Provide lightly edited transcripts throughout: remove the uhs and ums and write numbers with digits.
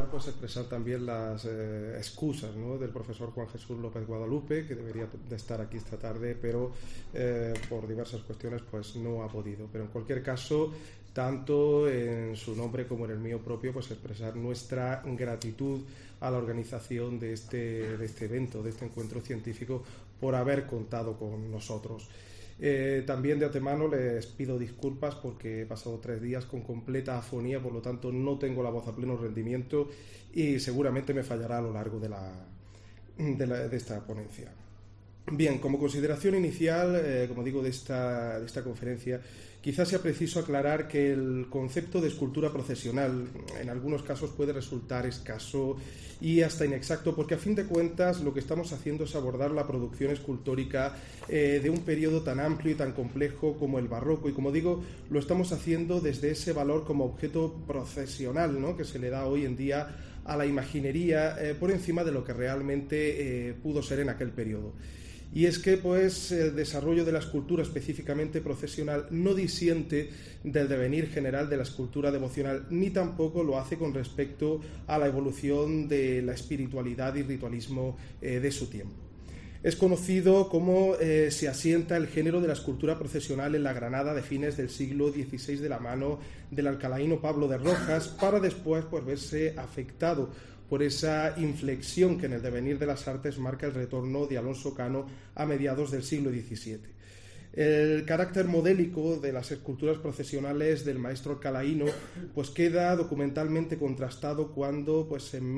final pues expresar también las excusas, ¿no?, del profesor Juan Jesús López Guadalupe, que debería de estar aquí esta tarde, pero por diversas cuestiones pues no ha podido. Pero en cualquier caso, tanto en su nombre como en el mío propio, pues expresar nuestra gratitud a la organización de este evento, de este encuentro científico, por haber contado con nosotros. También de antemano les pido disculpas porque he pasado 3 días con completa afonía, por lo tanto no tengo la voz a pleno rendimiento y seguramente me fallará a lo largo de esta ponencia. Bien, como consideración inicial, como digo, de esta conferencia, quizás sea preciso aclarar que el concepto de escultura procesional en algunos casos puede resultar escaso y hasta inexacto, porque a fin de cuentas lo que estamos haciendo es abordar la producción escultórica de un periodo tan amplio y tan complejo como el barroco, y como digo, lo estamos haciendo desde ese valor como objeto procesional, ¿no?, que se le da hoy en día a la imaginería por encima de lo que realmente pudo ser en aquel periodo. Y es que pues el desarrollo de la escultura específicamente procesional no disiente del devenir general de la escultura devocional, ni tampoco lo hace con respecto a la evolución de la espiritualidad y ritualismo de su tiempo. Es conocido cómo se asienta el género de la escultura procesional en la Granada de fines del siglo XVI de la mano del alcalaíno Pablo de Rojas, para después pues verse afectado por esa inflexión que en el devenir de las artes marca el retorno de Alonso Cano a mediados del siglo XVII. El carácter modélico de las esculturas procesionales del maestro alcalaíno pues queda documentalmente contrastado cuando pues en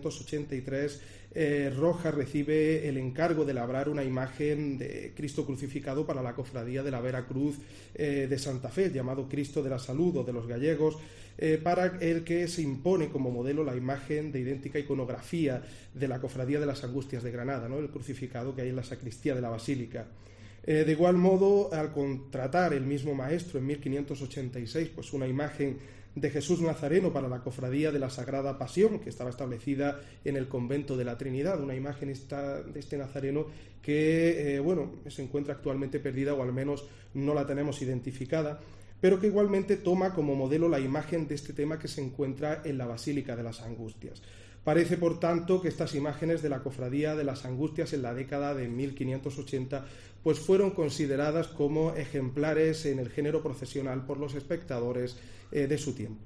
1583 Rojas recibe el encargo de labrar una imagen de Cristo crucificado para la cofradía de la Vera Cruz de Santa Fe, llamado Cristo de la Salud o de los gallegos, para el que se impone como modelo la imagen de idéntica iconografía de la cofradía de las Angustias de Granada, ¿no?, el crucificado que hay en la sacristía de la basílica. De igual modo, al contratar el mismo maestro en 1586 pues una imagen de Jesús Nazareno para la cofradía de la Sagrada Pasión, que estaba establecida en el convento de la Trinidad, una imagen de este Nazareno que se encuentra actualmente perdida, o al menos no la tenemos identificada, pero que igualmente toma como modelo la imagen de este tema que se encuentra en la Basílica de las Angustias. Parece, por tanto, que estas imágenes de la cofradía de las Angustias en la década de 1580 pues fueron consideradas como ejemplares en el género procesional por los espectadores de su tiempo.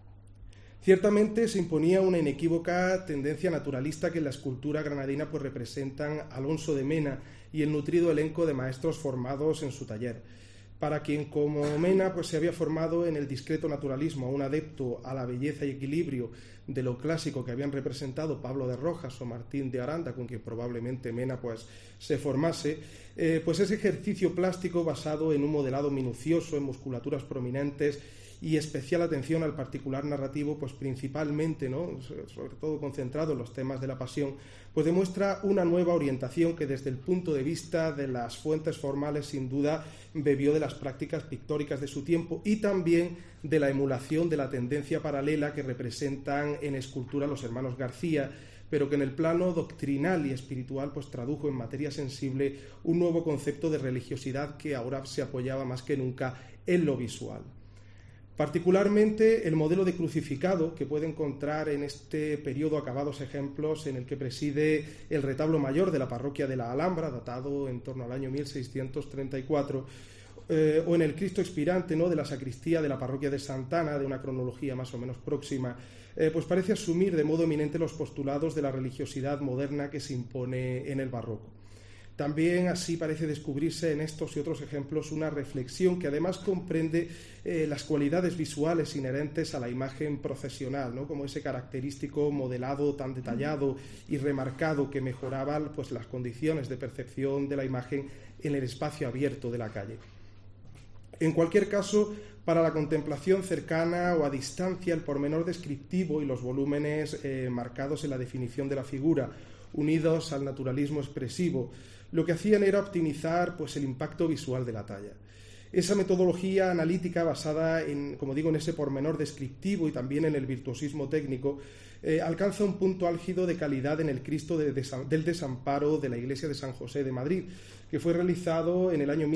Ciertamente se imponía una inequívoca tendencia naturalista que en la escultura granadina pues representan Alonso de Mena y el nutrido elenco de maestros formados en su taller. Para quien como Mena pues se había formado en el discreto naturalismo, un adepto a la belleza y equilibrio de lo clásico que habían representado Pablo de Rojas o Martín de Aranda, con quien probablemente Mena pues se formase, pues ese ejercicio plástico basado en un modelado minucioso, en musculaturas prominentes y especial atención al particular narrativo, pues principalmente, ¿no?, sobre todo concentrado en los temas de la pasión, pues demuestra una nueva orientación que desde el punto de vista de las fuentes formales sin duda bebió de las prácticas pictóricas de su tiempo y también de la emulación de la tendencia paralela que representan en escultura los hermanos García, pero que en el plano doctrinal y espiritual pues tradujo en materia sensible un nuevo concepto de religiosidad que ahora se apoyaba más que nunca en lo visual. Particularmente el modelo de crucificado, que puede encontrar en este periodo acabados ejemplos en el que preside el retablo mayor de la parroquia de la Alhambra, datado en torno al año 1634, o en el Cristo expirante, ¿no?, de la sacristía de la parroquia de Santana, de una cronología más o menos próxima, pues parece asumir de modo eminente los postulados de la religiosidad moderna que se impone en el barroco. También así parece descubrirse en estos y otros ejemplos una reflexión que además comprende las cualidades visuales inherentes a la imagen procesional, ¿no?, como ese característico modelado tan detallado y remarcado que mejoraba pues las condiciones de percepción de la imagen en el espacio abierto de la calle. En cualquier caso, para la contemplación cercana o a distancia, el pormenor descriptivo y los volúmenes marcados en la definición de la figura, unidos al naturalismo expresivo, lo que hacían era optimizar pues el impacto visual de la talla. Esa metodología analítica basada en, como digo, en ese pormenor descriptivo y también en el virtuosismo técnico, alcanza un punto álgido de calidad en el Cristo del Desamparo de la Iglesia de San José de Madrid, que fue realizado en el año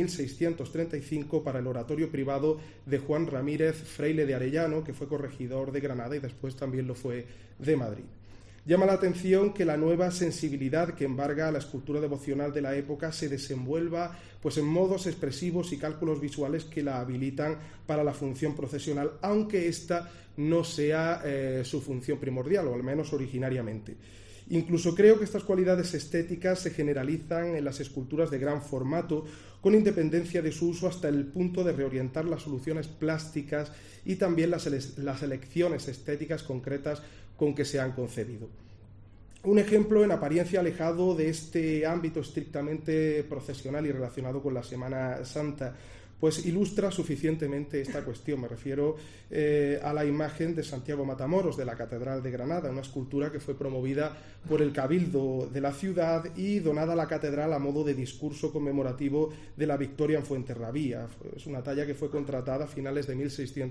1635 para el oratorio privado de Juan Ramírez, fraile de Arellano, que fue corregidor de Granada y después también lo fue de Madrid. Llama la atención que la nueva sensibilidad que embarga a la escultura devocional de la época se desenvuelva pues, en modos expresivos y cálculos visuales que la habilitan para la función procesional, aunque esta no sea su función primordial, o al menos originariamente. Incluso creo que estas cualidades estéticas se generalizan en las esculturas de gran formato, con independencia de su uso hasta el punto de reorientar las soluciones plásticas y también las elecciones estéticas concretas con que se han concebido. Un ejemplo en apariencia alejado de este ámbito estrictamente procesional y relacionado con la Semana Santa, pues ilustra suficientemente esta cuestión. Me refiero a la imagen de Santiago Matamoros de la Catedral de Granada, una escultura que fue promovida por el Cabildo de la ciudad y donada a la catedral a modo de discurso conmemorativo de la victoria en Fuenterrabía. Es una talla que fue contratada a finales de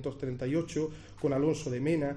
1638 con Alonso de Mena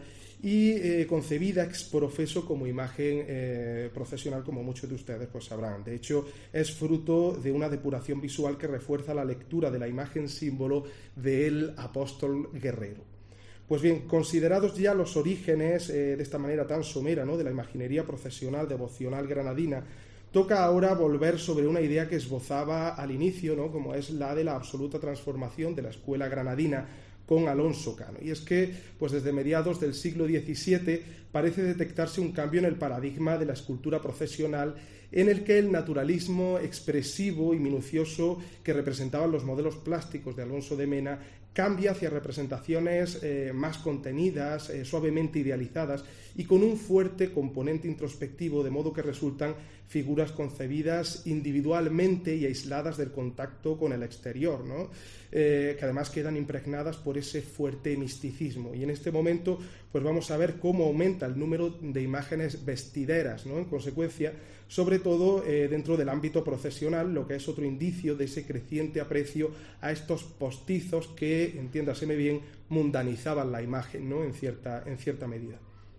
y concebida ex profeso como imagen procesional, como muchos de ustedes pues sabrán. De hecho, es fruto de una depuración visual que refuerza la lectura de la imagen símbolo del apóstol guerrero. Pues bien, considerados ya los orígenes de esta manera tan somera, ¿no?, de la imaginería procesional devocional granadina, toca ahora volver sobre una idea que esbozaba al inicio, ¿no?, como es la de la absoluta transformación de la escuela granadina con Alonso Cano. Y es que, pues desde mediados del siglo XVII parece detectarse un cambio en el paradigma de la escultura procesional, en el que el naturalismo expresivo y minucioso que representaban los modelos plásticos de Alonso de Mena cambia hacia representaciones más contenidas, suavemente idealizadas y con un fuerte componente introspectivo, de modo que resultan figuras concebidas individualmente y aisladas del contacto con el exterior, ¿no?, que además quedan impregnadas por ese fuerte misticismo. Y en este momento pues vamos a ver cómo aumenta el número de imágenes vestideras, ¿no?, en consecuencia, sobre todo dentro del ámbito procesional, lo que es otro indicio de ese creciente aprecio a estos postizos que, entiéndaseme bien, mundanizaban la imagen, ¿no?, en cierta medida.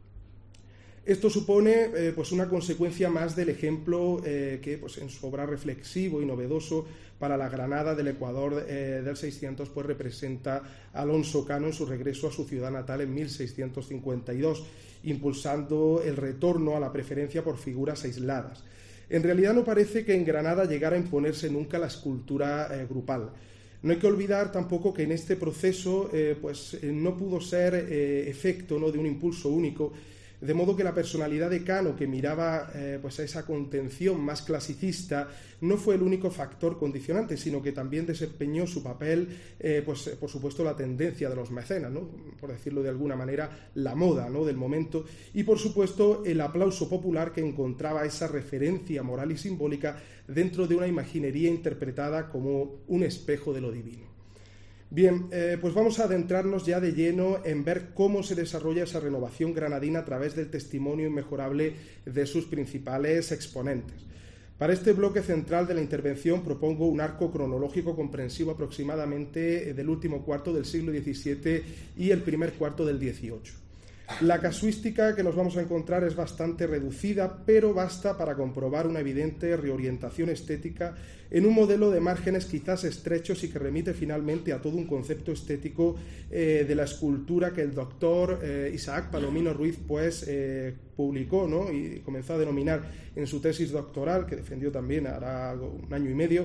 Esto supone pues una consecuencia más del ejemplo que pues, en su obra reflexivo y novedoso para la Granada del Ecuador del 600 pues, representa a Alonso Cano en su regreso a su ciudad natal en 1652, impulsando el retorno a la preferencia por figuras aisladas. En realidad no parece que en Granada llegara a imponerse nunca la escultura grupal. No hay que olvidar tampoco que en este proceso no pudo ser efecto, ¿no?, de un impulso único, de modo que la personalidad de Cano, que miraba a esa contención más clasicista, no fue el único factor condicionante, sino que también desempeñó su papel, por supuesto, la tendencia de los mecenas, ¿no?, por decirlo de alguna manera, la moda, ¿no?, del momento, y por supuesto el aplauso popular que encontraba esa referencia moral y simbólica dentro de una imaginería interpretada como un espejo de lo divino. Bien, pues vamos a adentrarnos ya de lleno en ver cómo se desarrolla esa renovación granadina a través del testimonio inmejorable de sus principales exponentes. Para este bloque central de la intervención propongo un arco cronológico comprensivo aproximadamente del último cuarto del siglo XVII y el primer cuarto del XVIII. La casuística que nos vamos a encontrar es bastante reducida, pero basta para comprobar una evidente reorientación estética en un modelo de márgenes quizás estrechos y que remite finalmente a todo un concepto estético de la escultura que el doctor Isaac Palomino Ruiz publicó, ¿no?, y comenzó a denominar en su tesis doctoral, que defendió también hará un año y medio,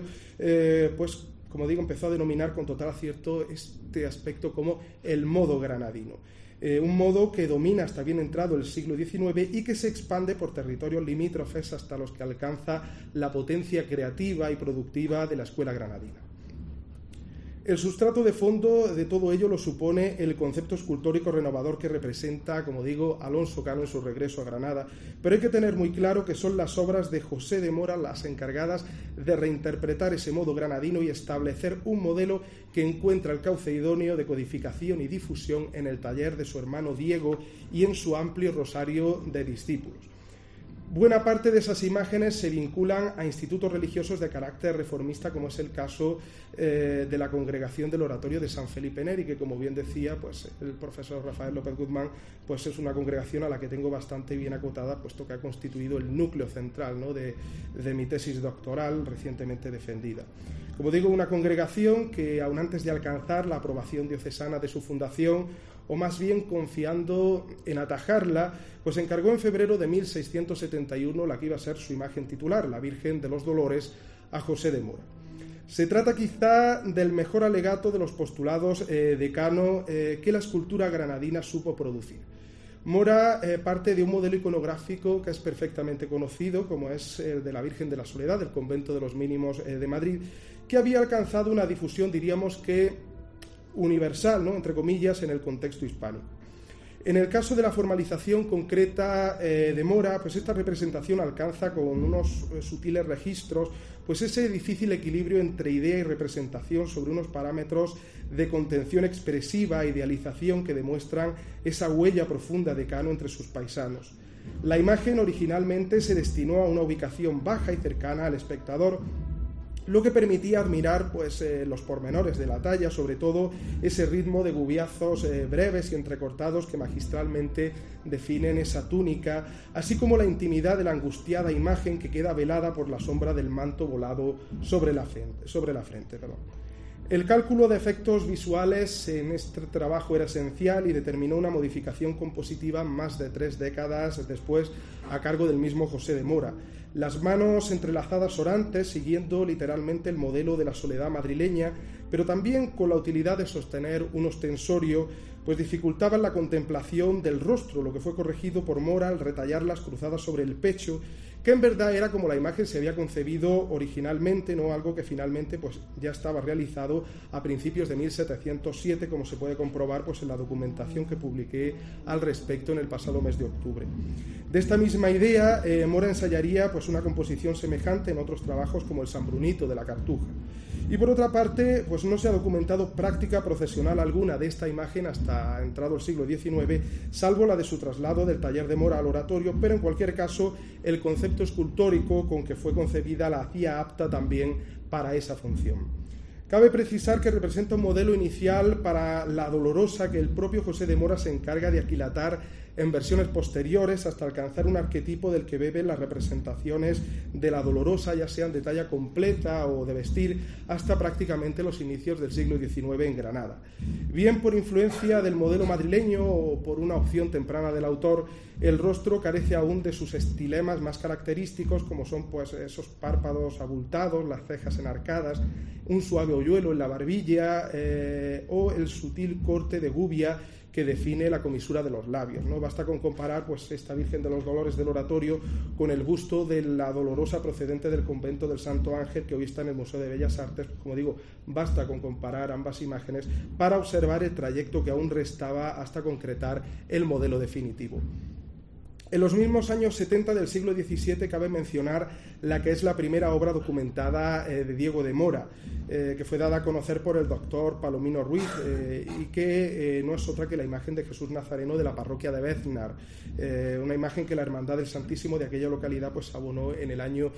como digo, empezó a denominar con total acierto este aspecto como el modo granadino. Un modo que domina hasta bien entrado el siglo XIX y que se expande por territorios limítrofes hasta los que alcanza la potencia creativa y productiva de la escuela granadina. El sustrato de fondo de todo ello lo supone el concepto escultórico renovador que representa, como digo, Alonso Cano en su regreso a Granada, pero hay que tener muy claro que son las obras de José de Mora las encargadas de reinterpretar ese modo granadino y establecer un modelo que encuentra el cauce idóneo de codificación y difusión en el taller de su hermano Diego y en su amplio rosario de discípulos. Buena parte de esas imágenes se vinculan a institutos religiosos de carácter reformista, como es el caso de la Congregación del Oratorio de San Felipe Neri, que, como bien decía, pues el profesor Rafael López Guzmán, pues es una congregación a la que tengo bastante bien acotada, puesto que ha constituido el núcleo central, ¿no?, de mi tesis doctoral recientemente defendida. Como digo, una congregación que, aun antes de alcanzar la aprobación diocesana de su fundación, o más bien confiando en atajarla, pues encargó en febrero de 1671 la que iba a ser su imagen titular, la Virgen de los Dolores, a José de Mora. Se trata quizá del mejor alegato de los postulados de Cano que la escultura granadina supo producir. Mora parte de un modelo iconográfico que es perfectamente conocido, como es el de la Virgen de la Soledad, del convento de los Mínimos de Madrid, que había alcanzado una difusión, diríamos que universal, ¿no?, entre comillas, en el contexto hispánico. En el caso de la formalización concreta de Mora, pues esta representación alcanza con unos sutiles registros pues ese difícil equilibrio entre idea y representación sobre unos parámetros de contención expresiva e idealización que demuestran esa huella profunda de Cano entre sus paisanos. La imagen originalmente se destinó a una ubicación baja y cercana al espectador, lo que permitía admirar pues, los pormenores de la talla, sobre todo ese ritmo de gubiazos breves y entrecortados que magistralmente definen esa túnica, así como la intimidad de la angustiada imagen que queda velada por la sombra del manto volado sobre la frente. El cálculo de efectos visuales en este trabajo era esencial y determinó una modificación compositiva más de 3 décadas después a cargo del mismo José de Mora. Las manos entrelazadas orantes, siguiendo literalmente el modelo de la soledad madrileña, pero también con la utilidad de sostener un ostensorio, pues dificultaban la contemplación del rostro, lo que fue corregido por Mora al retallarlas cruzadas sobre el pecho, que en verdad era como la imagen se había concebido originalmente, no algo que finalmente pues ya estaba realizado a principios de 1707, como se puede comprobar pues en la documentación que publiqué al respecto en el pasado mes de octubre. De esta misma idea, Mora ensayaría pues una composición semejante en otros trabajos como el San Brunito de la Cartuja. Y por otra parte, pues no se ha documentado práctica procesional alguna de esta imagen hasta entrado el siglo XIX, salvo la de su traslado del taller de Mora al oratorio, pero en cualquier caso el concepto escultórico con que fue concebida la hacía apta también para esa función. Cabe precisar que representa un modelo inicial para la Dolorosa que el propio José de Mora se encarga de aquilatar en versiones posteriores hasta alcanzar un arquetipo del que beben las representaciones de la Dolorosa, ya sean de talla completa o de vestir, hasta prácticamente los inicios del siglo XIX en Granada. Bien por influencia del modelo madrileño o por una opción temprana del autor, el rostro carece aún de sus estilemas más característicos, como son pues esos párpados abultados, las cejas enarcadas, un suave hoyuelo en la barbilla o el sutil corte de gubia que define la comisura de los labios, ¿no? Basta con comparar pues esta Virgen de los Dolores del oratorio con el busto de la Dolorosa procedente del convento del Santo Ángel que hoy está en el Museo de Bellas Artes. Como digo, basta con comparar ambas imágenes para observar el trayecto que aún restaba hasta concretar el modelo definitivo. En los mismos años 70 del siglo XVII cabe mencionar la que es la primera obra documentada de Diego de Mora, que fue dada a conocer por el doctor Palomino Ruiz y que no es otra que la imagen de Jesús Nazareno de la parroquia de Beznar, una imagen que la Hermandad del Santísimo de aquella localidad pues abonó en el año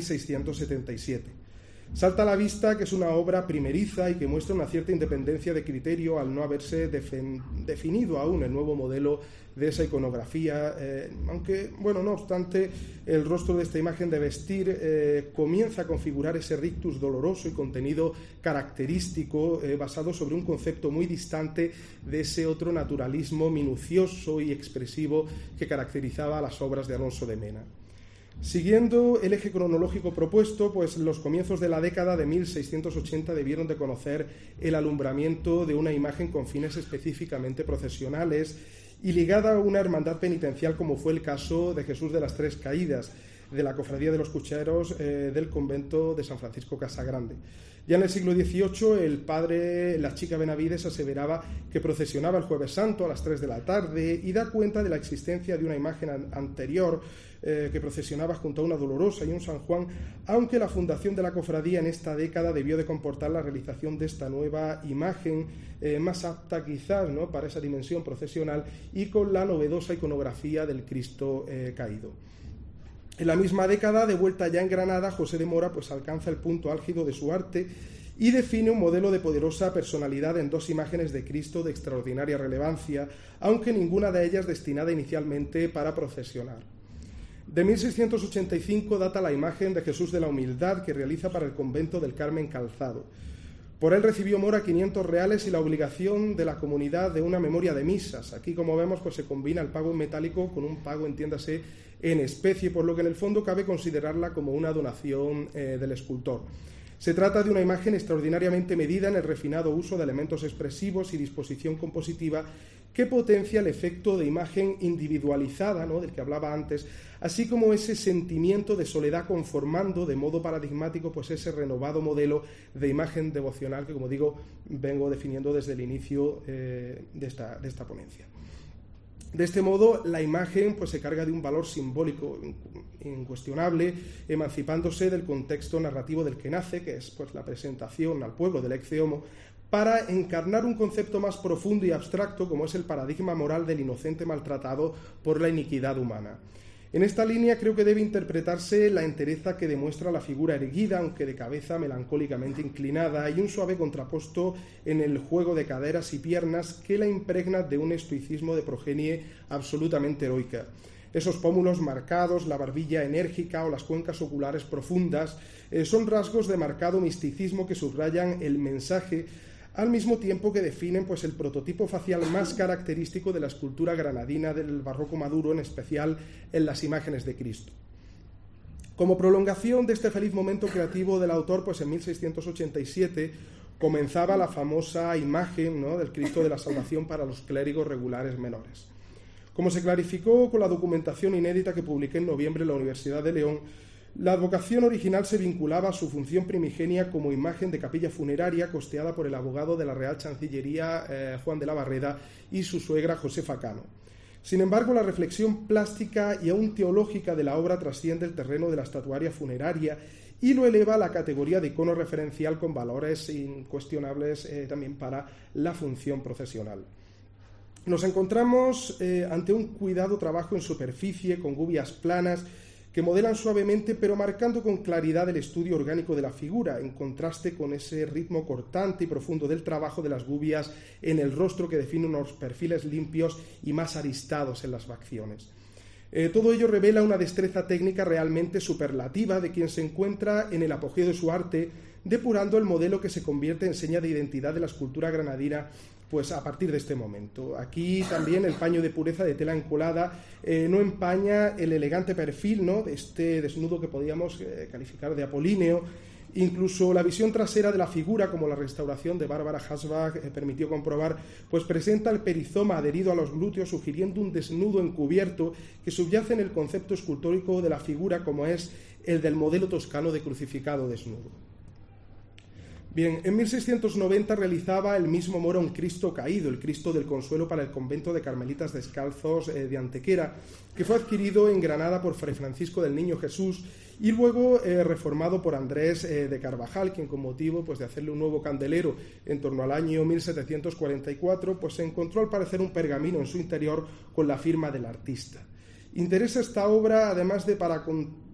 1677. Salta a la vista que es una obra primeriza y que muestra una cierta independencia de criterio al no haberse definido aún el nuevo modelo de esa iconografía, aunque, bueno, no obstante, el rostro de esta imagen de vestir comienza a configurar ese rictus doloroso y contenido característico basado sobre un concepto muy distante de ese otro naturalismo minucioso y expresivo que caracterizaba a las obras de Alonso de Mena. Siguiendo el eje cronológico propuesto, pues los comienzos de la década de 1680 debieron de conocer el alumbramiento de una imagen con fines específicamente procesionales y ligada a una hermandad penitencial como fue el caso de Jesús de las Tres Caídas, de la Cofradía de los Cucheros del convento de San Francisco Casagrande. Ya en el siglo XVIII, el padre La Chica Benavides aseveraba que procesionaba el Jueves Santo a las 3 de la tarde y da cuenta de la existencia de una imagen anterior que procesionaba junto a una Dolorosa y un San Juan, aunque la fundación de la cofradía en esta década debió de comportar la realización de esta nueva imagen, más apta quizás, ¿no?, para esa dimensión procesional y con la novedosa iconografía del Cristo caído. En la misma década, de vuelta ya en Granada, José de Mora pues alcanza el punto álgido de su arte y define un modelo de poderosa personalidad en 2 imágenes de Cristo de extraordinaria relevancia, aunque ninguna de ellas destinada inicialmente para procesionar. De 1685 data la imagen de Jesús de la Humildad que realiza para el convento del Carmen Calzado. Por él recibió Mora 500 reales y la obligación de la comunidad de una memoria de misas. Aquí, como vemos, pues se combina el pago en metálico con un pago, entiéndase, en especie, por lo que en el fondo cabe considerarla como una donación del escultor. Se trata de una imagen extraordinariamente medida en el refinado uso de elementos expresivos y disposición compositiva que potencia el efecto de imagen individualizada, ¿no?, del que hablaba antes, así como ese sentimiento de soledad conformando de modo paradigmático pues ese renovado modelo de imagen devocional que, como digo, vengo definiendo desde el inicio de esta ponencia. De este modo, la imagen pues se carga de un valor simbólico incuestionable, emancipándose del contexto narrativo del que nace, que es pues la presentación al pueblo del Ecce Homo, para encarnar un concepto más profundo y abstracto como es el paradigma moral del inocente maltratado por la iniquidad humana. En esta línea creo que debe interpretarse la entereza que demuestra la figura erguida, aunque de cabeza melancólicamente inclinada, y un suave contrapuesto en el juego de caderas y piernas que la impregna de un estoicismo de progenie absolutamente heroica. Esos pómulos marcados, la barbilla enérgica o las cuencas oculares profundas son rasgos de marcado misticismo que subrayan el mensaje, al mismo tiempo que definen pues el prototipo facial más característico de la escultura granadina del barroco maduro, en especial en las imágenes de Cristo. Como prolongación de este feliz momento creativo del autor, pues en 1687 comenzaba la famosa imagen, ¿no?, del Cristo de la Salvación para los clérigos regulares menores. Como se clarificó con la documentación inédita que publiqué en noviembre en la Universidad de León, la advocación original se vinculaba a su función primigenia como imagen de capilla funeraria costeada por el abogado de la Real Chancillería Juan de la Barreda y su suegra Josefa Cano. Sin embargo, la reflexión plástica y aún teológica de la obra trasciende el terreno de la estatuaria funeraria y lo eleva a la categoría de icono referencial con valores incuestionables también para la función procesional. Nos encontramos ante un cuidado trabajo en superficie con gubias planas que modelan suavemente pero marcando con claridad el estudio orgánico de la figura, en contraste con ese ritmo cortante y profundo del trabajo de las gubias en el rostro que define unos perfiles limpios y más aristados en las facciones. Todo ello revela una destreza técnica realmente superlativa de quien se encuentra en el apogeo de su arte, depurando el modelo que se convierte en seña de identidad de la escultura granadina pues a partir de este momento. Aquí también el paño de pureza de tela encolada no empaña el elegante perfil, ¿no?, de este desnudo que podríamos calificar de apolíneo. Incluso la visión trasera de la figura, como la restauración de Bárbara Hasbach permitió comprobar, pues presenta el perizoma adherido a los glúteos, sugiriendo un desnudo encubierto que subyace en el concepto escultórico de la figura, como es el del modelo toscano de crucificado desnudo. Bien, en 1690 realizaba el mismo Mora un Cristo caído, el Cristo del Consuelo para el convento de Carmelitas Descalzos de Antequera, que fue adquirido en Granada por Fray Francisco del Niño Jesús y luego reformado por Andrés de Carvajal, quien con motivo pues, de hacerle un nuevo candelero en torno al año 1744, pues se encontró al parecer un pergamino en su interior con la firma del artista. Interesa esta obra, además de para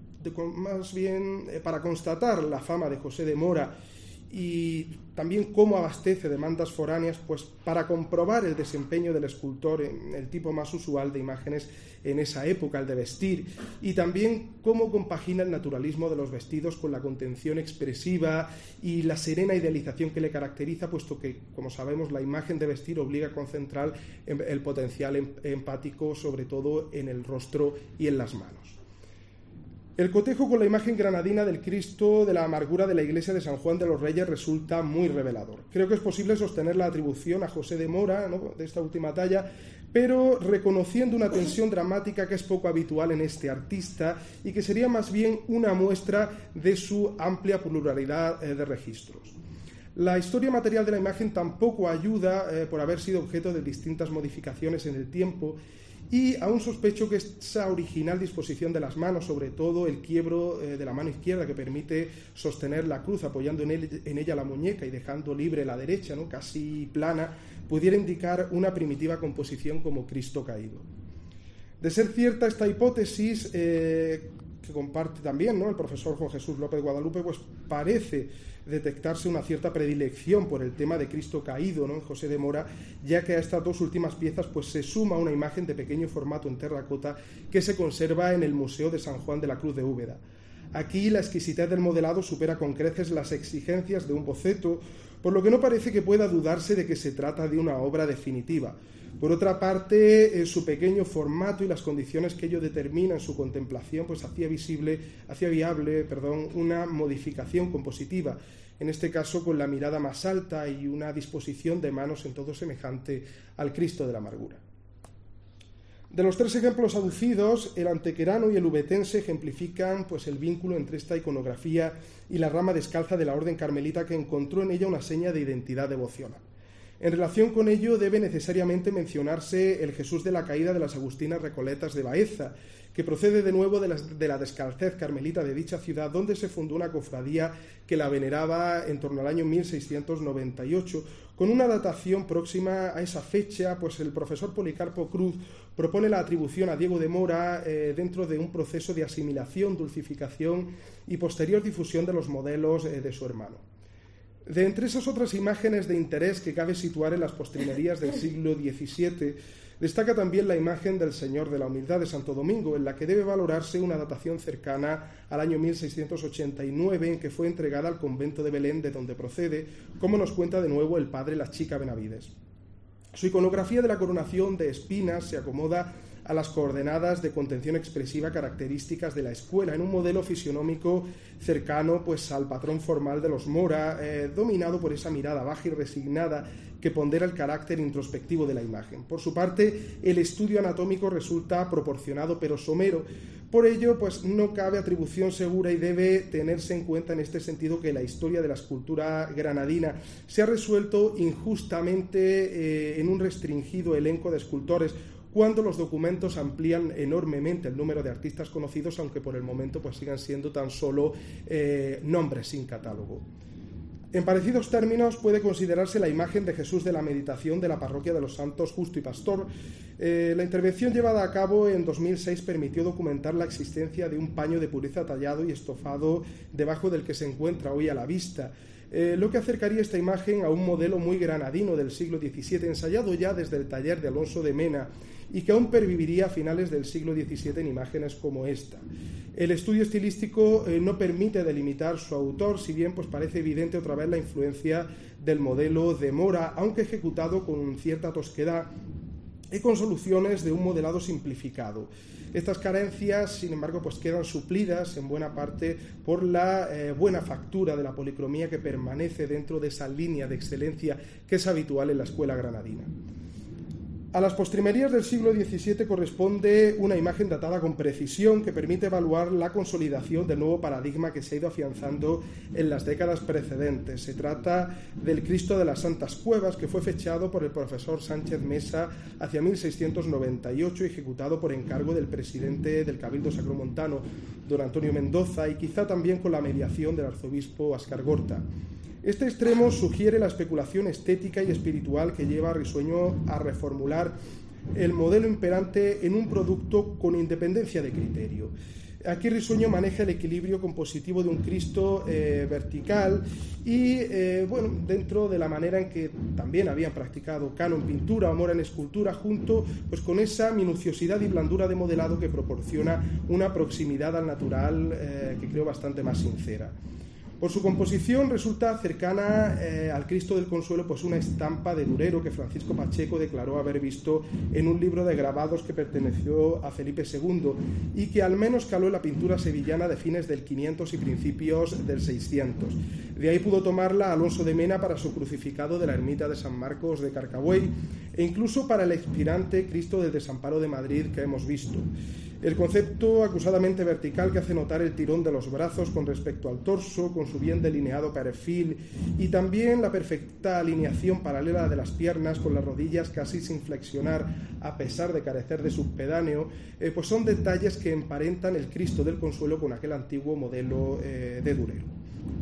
constatar la fama de José de Mora y también cómo abastece demandas foráneas, pues para comprobar el desempeño del escultor en el tipo más usual de imágenes en esa época, el de vestir, y también cómo compagina el naturalismo de los vestidos con la contención expresiva y la serena idealización que le caracteriza, puesto que, como sabemos, la imagen de vestir obliga a concentrar el potencial empático, sobre todo en el rostro y en las manos. El cotejo con la imagen granadina del Cristo de la Amargura de la iglesia de San Juan de los Reyes resulta muy revelador. Creo que es posible sostener la atribución a José de Mora, ¿no?, de esta última talla, pero reconociendo una tensión dramática que es poco habitual en este artista y que sería más bien una muestra de su amplia pluralidad de registros. La historia material de la imagen tampoco ayuda por haber sido objeto de distintas modificaciones en el tiempo, y aún sospecho que esa original disposición de las manos, sobre todo el quiebro de la mano izquierda que permite sostener la cruz apoyando en ella la muñeca y dejando libre la derecha, ¿no?, casi plana, pudiera indicar una primitiva composición como Cristo caído. De ser cierta esta hipótesis, que comparte también, ¿no?, el profesor Juan Jesús López Guadalupe, pues parece detectarse una cierta predilección por el tema de Cristo caído, ¿no?, en José de Mora, ya que a estas dos últimas piezas pues se suma una imagen de pequeño formato en terracota que se conserva en el Museo de San Juan de la Cruz de Úbeda. Aquí la exquisitez del modelado supera con creces las exigencias de un boceto, por lo que no parece que pueda dudarse de que se trata de una obra definitiva. Por otra parte, su pequeño formato y las condiciones que ello determina en su contemplación pues hacía viable una modificación compositiva, en este caso con la mirada más alta y una disposición de manos en todo semejante al Cristo de la Amargura. De los tres ejemplos aducidos, el antequerano y el ubetense ejemplifican pues el vínculo entre esta iconografía y la rama descalza de la orden carmelita, que encontró en ella una seña de identidad devocional. En relación con ello debe necesariamente mencionarse el Jesús de la Caída de las Agustinas Recoletas de Baeza, que procede de nuevo de la descalcez carmelita de dicha ciudad, donde se fundó una cofradía que la veneraba en torno al año 1698, con una datación próxima a esa fecha, pues el profesor Policarpo Cruz propone la atribución a Diego de Mora dentro de un proceso de asimilación, dulcificación y posterior difusión de los modelos de su hermano. De entre esas otras imágenes de interés que cabe situar en las postrimerías del siglo XVII, destaca también la imagen del Señor de la Humildad de Santo Domingo, en la que debe valorarse una datación cercana al año 1689, en que fue entregada al convento de Belén, de donde procede, como nos cuenta de nuevo el padre La Chica Benavides. Su iconografía de la coronación de espinas se acomoda a las coordenadas de contención expresiva características de la escuela, en un modelo fisionómico cercano pues al patrón formal de los Mora, dominado por esa mirada baja y resignada que pondera el carácter introspectivo de la imagen. Por su parte, el estudio anatómico resulta proporcionado pero somero. Por ello, pues no cabe atribución segura y debe tenerse en cuenta en este sentido que la historia de la escultura granadina se ha resuelto injustamente en un restringido elenco de escultores, cuando los documentos amplían enormemente el número de artistas conocidos, aunque por el momento pues sigan siendo tan solo nombres sin catálogo. En parecidos términos puede considerarse la imagen de Jesús de la Meditación de la Parroquia de los Santos Justo y Pastor. La intervención llevada a cabo en 2006 permitió documentar la existencia de un paño de pureza tallado y estofado debajo del que se encuentra hoy a la vista, lo que acercaría esta imagen a un modelo muy granadino del siglo XVII, ensayado ya desde el taller de Alonso de Mena, y que aún perviviría a finales del siglo XVII en imágenes como esta. El estudio estilístico no permite delimitar su autor, si bien pues parece evidente otra vez la influencia del modelo de Mora, aunque ejecutado con cierta tosquedad y con soluciones de un modelado simplificado. Estas carencias, sin embargo, pues quedan suplidas en buena parte por la buena factura de la policromía que permanece dentro de esa línea de excelencia que es habitual en la escuela granadina. A las postrimerías del siglo XVII corresponde una imagen datada con precisión que permite evaluar la consolidación del nuevo paradigma que se ha ido afianzando en las décadas precedentes. Se trata del Cristo de las Santas Cuevas, que fue fechado por el profesor Sánchez Mesa hacia 1698, ejecutado por encargo del presidente del Cabildo Sacromontano, don Antonio Mendoza, y quizá también con la mediación del arzobispo Ascar Gorta. Este extremo sugiere la especulación estética y espiritual que lleva a Risueño a reformular el modelo imperante en un producto con independencia de criterio. Aquí Risueño maneja el equilibrio compositivo de un Cristo vertical y, dentro de la manera en que también habían practicado Cano en pintura o Mora en escultura, junto pues con esa minuciosidad y blandura de modelado que proporciona una proximidad al natural que creo bastante más sincera. Por su composición resulta cercana al Cristo del Consuelo pues una estampa de Durero que Francisco Pacheco declaró haber visto en un libro de grabados que perteneció a Felipe II y que al menos caló en la pintura sevillana de fines del 500 y principios del 600. De ahí pudo tomarla Alonso de Mena para su crucificado de la ermita de San Marcos de Carcabuey e incluso para el expirante Cristo del Desamparo de Madrid que hemos visto. El concepto acusadamente vertical que hace notar el tirón de los brazos con respecto al torso, con su bien delineado perfil, y también la perfecta alineación paralela de las piernas con las rodillas casi sin flexionar a pesar de carecer de subpedáneo, pues son detalles que emparentan el Cristo del Consuelo con aquel antiguo modelo de Durero.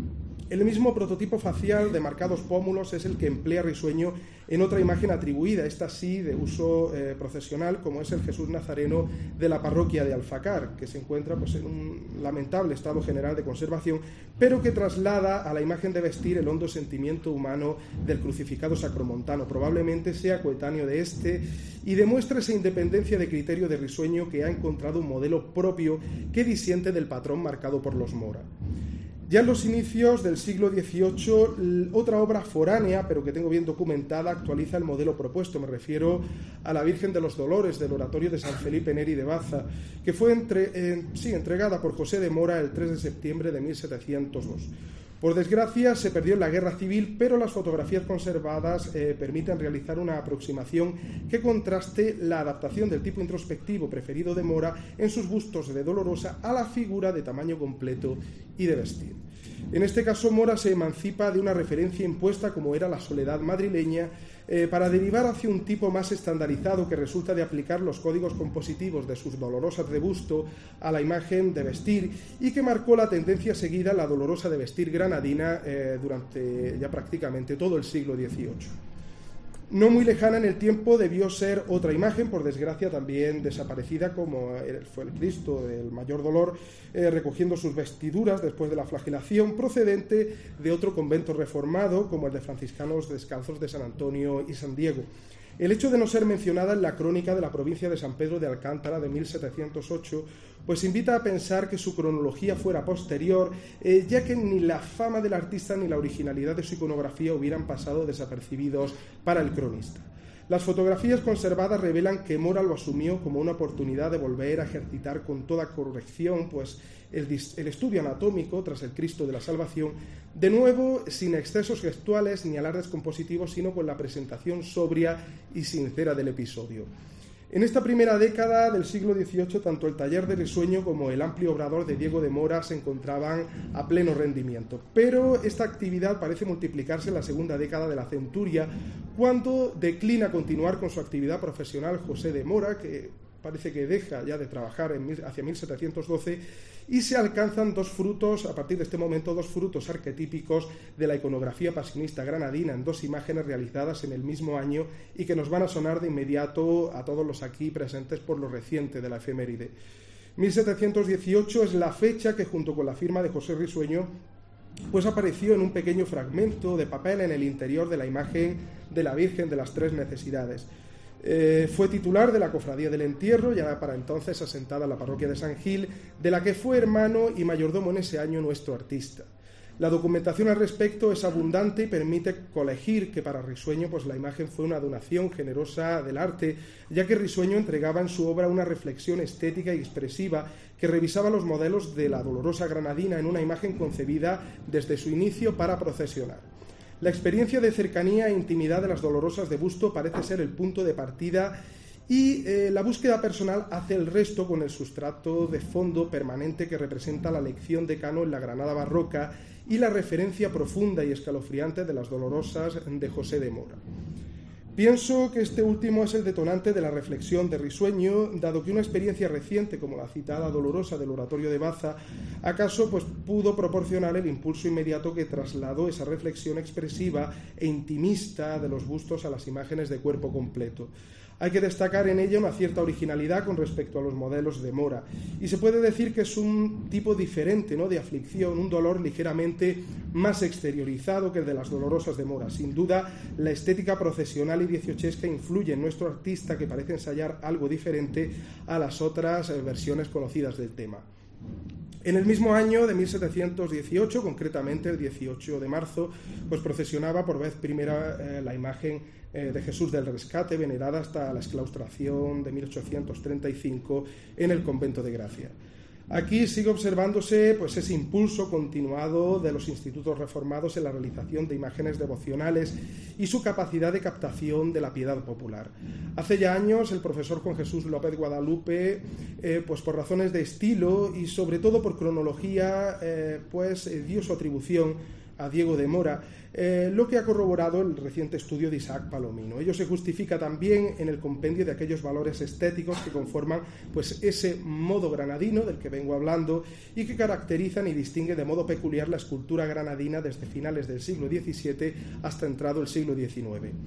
El mismo prototipo facial de marcados pómulos es el que emplea Risueño en otra imagen atribuida, esta sí de uso procesional, como es el Jesús Nazareno de la parroquia de Alfacar, que se encuentra pues, en un lamentable estado general de conservación, pero que traslada a la imagen de vestir el hondo sentimiento humano del crucificado sacromontano. Probablemente sea coetáneo de este y demuestra esa independencia de criterio de Risueño, que ha encontrado un modelo propio que disiente del patrón marcado por los Mora. Ya en los inicios del siglo XVIII, otra obra foránea, pero que tengo bien documentada, actualiza el modelo propuesto. Me refiero a la Virgen de los Dolores del Oratorio de San Felipe Neri de Baza, que fue entregada por José de Mora el 3 de septiembre de 1702. Por desgracia, se perdió en la Guerra Civil, pero las fotografías conservadas permiten realizar una aproximación que contraste la adaptación del tipo introspectivo preferido de Mora en sus bustos de Dolorosa a la figura de tamaño completo y de vestir. En este caso, Mora se emancipa de una referencia impuesta como era la soledad madrileña para derivar hacia un tipo más estandarizado que resulta de aplicar los códigos compositivos de sus Dolorosas de busto a la imagen de vestir y que marcó la tendencia seguida la Dolorosa de vestir granadina durante ya prácticamente todo el siglo XVIII. No muy lejana en el tiempo debió ser otra imagen, por desgracia también desaparecida, como fue el Cristo del Mayor Dolor, recogiendo sus vestiduras después de la flagelación, procedente de otro convento reformado, como el de franciscanos descalzos de San Antonio y San Diego. El hecho de no ser mencionada en la crónica de la provincia de San Pedro de Alcántara de 1708, pues invita a pensar que su cronología fuera posterior, ya que ni la fama del artista ni la originalidad de su iconografía hubieran pasado desapercibidos para el cronista. Las fotografías conservadas revelan que Mora lo asumió como una oportunidad de volver a ejercitar con toda corrección pues, el estudio anatómico tras el Cristo de la Salvación, de nuevo sin excesos gestuales ni alardes compositivos, sino con la presentación sobria y sincera del episodio. En esta primera década del siglo XVIII, tanto el taller de Risueño como el amplio obrador de Diego de Mora se encontraban a pleno rendimiento, pero esta actividad parece multiplicarse en la segunda década de la centuria, cuando declina continuar con su actividad profesional José de Mora, que parece que deja ya de trabajar hacia 1712, y se alcanzan a partir de este momento, dos frutos arquetípicos de la iconografía pasionista granadina en dos imágenes realizadas en el mismo año y que nos van a sonar de inmediato a todos los aquí presentes por lo reciente de la efeméride. 1718 es la fecha que, junto con la firma de José Risueño, pues apareció en un pequeño fragmento de papel en el interior de la imagen de la Virgen de las Tres Necesidades. Fue titular de la Cofradía del Entierro, ya para entonces asentada en la parroquia de San Gil, de la que fue hermano y mayordomo en ese año nuestro artista. La documentación al respecto es abundante y permite colegir que para Risueño pues, la imagen fue una donación generosa del arte, ya que Risueño entregaba en su obra una reflexión estética y expresiva que revisaba los modelos de la Dolorosa granadina en una imagen concebida desde su inicio para procesionar. La experiencia de cercanía e intimidad de las Dolorosas de busto parece ser el punto de partida y la búsqueda personal hace el resto con el sustrato de fondo permanente que representa la lección de Cano en la Granada barroca y la referencia profunda y escalofriante de las Dolorosas de José de Mora. Pienso que este último es el detonante de la reflexión de Risueño, dado que una experiencia reciente como la citada Dolorosa del Oratorio de Baza, acaso pues, pudo proporcionar el impulso inmediato que trasladó esa reflexión expresiva e intimista de los bustos a las imágenes de cuerpo completo. Hay que destacar en ella una cierta originalidad con respecto a los modelos de Mora, y se puede decir que es un tipo diferente, ¿no?, de aflicción, un dolor ligeramente más exteriorizado que el de las Dolorosas de Mora. Sin duda, la estética procesional y dieciochesca influye en nuestro artista, que parece ensayar algo diferente a las otras versiones conocidas del tema. En el mismo año de 1718, concretamente el 18 de marzo, pues procesionaba por vez primera la imagen de Jesús del Rescate, venerada hasta la exclaustración de 1835 en el convento de Gracia. Aquí sigue observándose pues, ese impulso continuado de los institutos reformados en la realización de imágenes devocionales y su capacidad de captación de la piedad popular. Hace ya años el profesor Juan Jesús López Guadalupe, pues por razones de estilo y sobre todo por cronología, dio su atribución a Diego de Mora, lo que ha corroborado el reciente estudio de Isaac Palomino. Ello se justifica también en el compendio de aquellos valores estéticos que conforman pues ese modo granadino del que vengo hablando y que caracterizan y distinguen de modo peculiar la escultura granadina desde finales del siglo XVII hasta entrado el siglo XIX.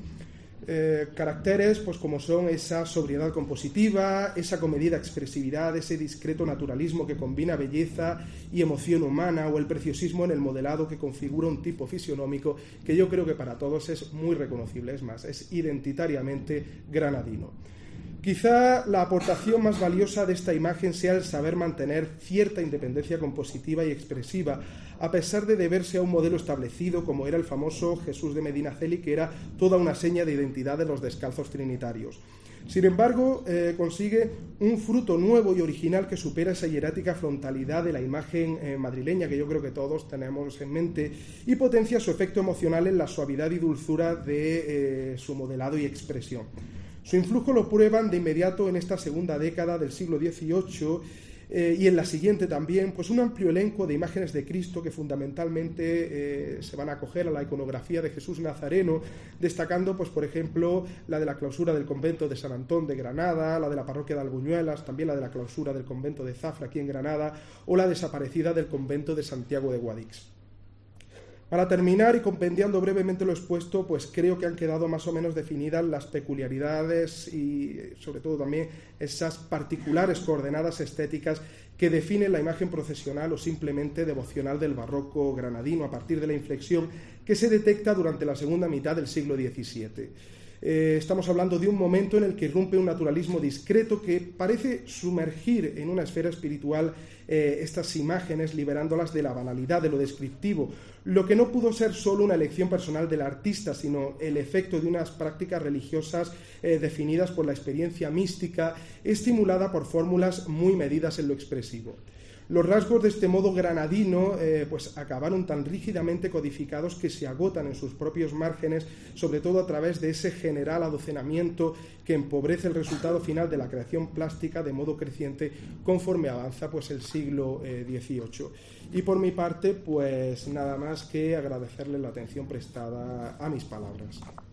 Caracteres pues como son esa sobriedad compositiva, esa comedida expresividad, ese discreto naturalismo que combina belleza y emoción humana, o el preciosismo en el modelado que configura un tipo fisionómico que yo creo que para todos es muy reconocible, es más, es identitariamente granadino. Quizá la aportación más valiosa de esta imagen sea el saber mantener cierta independencia compositiva y expresiva, a pesar de deberse a un modelo establecido como era el famoso Jesús de Medinaceli, que era toda una seña de identidad de los descalzos trinitarios. Sin embargo, consigue un fruto nuevo y original que supera esa hierática frontalidad de la imagen madrileña que yo creo que todos tenemos en mente, y potencia su efecto emocional en la suavidad y dulzura de su modelado y expresión. Su influjo lo prueban de inmediato en esta segunda década del siglo XVIII y en la siguiente también, pues un amplio elenco de imágenes de Cristo que fundamentalmente se van a acoger a la iconografía de Jesús Nazareno, destacando, pues por ejemplo, la de la clausura del convento de San Antón de Granada, la de la parroquia de Albuñuelas, también la de la clausura del convento de Zafra aquí en Granada, o la desaparecida del convento de Santiago de Guadix. Para terminar y compendiando brevemente lo expuesto, pues creo que han quedado más o menos definidas las peculiaridades y sobre todo también esas particulares coordenadas estéticas que definen la imagen procesional o simplemente devocional del barroco granadino a partir de la inflexión que se detecta durante la segunda mitad del siglo XVII. Estamos hablando de un momento en el que irrumpe un naturalismo discreto que parece sumergir en una esfera espiritual estas imágenes, liberándolas de la banalidad, de lo descriptivo, lo que no pudo ser solo una elección personal del artista, sino el efecto de unas prácticas religiosas definidas por la experiencia mística, estimulada por fórmulas muy medidas en lo expresivo. Los rasgos de este modo granadino pues acabaron tan rígidamente codificados que se agotan en sus propios márgenes, sobre todo a través de ese general adocenamiento que empobrece el resultado final de la creación plástica de modo creciente conforme avanza pues el siglo XVIII. Y por mi parte, pues nada más que agradecerle la atención prestada a mis palabras.